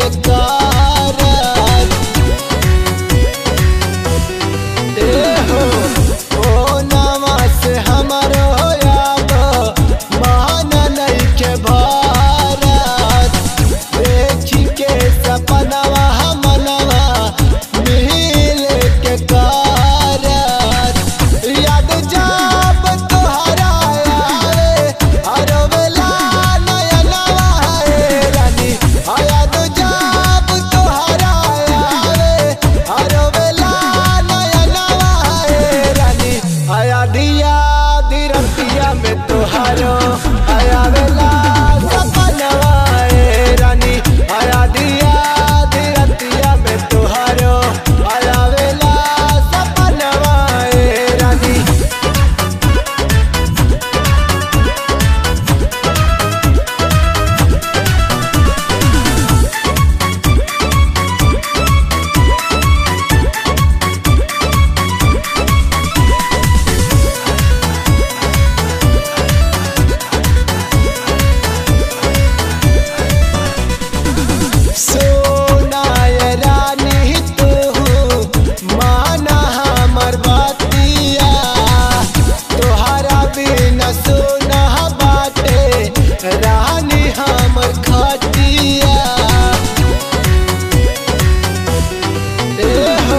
के कारत हो नामा से हमारो याद मान नहीं के भारत देखी के सपनवा मनवा मिल के कारत याद जब तोहरा आवे हर बेला नयनवा है रानी याद जब तोहरा आवे हर बेला नयनवा है रानी दिया धीरतिया में तोहारो आवेला सपनवा है रानी दिया धीरतिया में तोहारो आवेला सपनवा है रानी। सोनाय रानी तू माना हमर बातिया तोहरा बिना सोना बाटे रानी हमर खटिया हो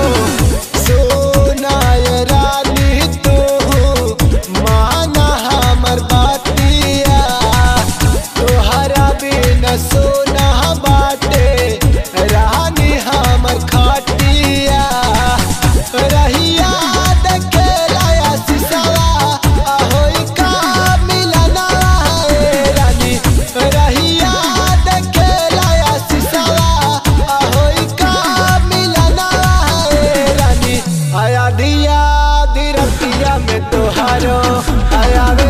सोनाय रानी तू माना हमर बातिया तोहरा बिना सोना बाटे रानी हमर खटिया रहिया देखेला सिसवा होई का मिलना है रानी रहिया देखेला सिसवा होई का मिलना है रानी दिया धीरतिया में तोहारो आवे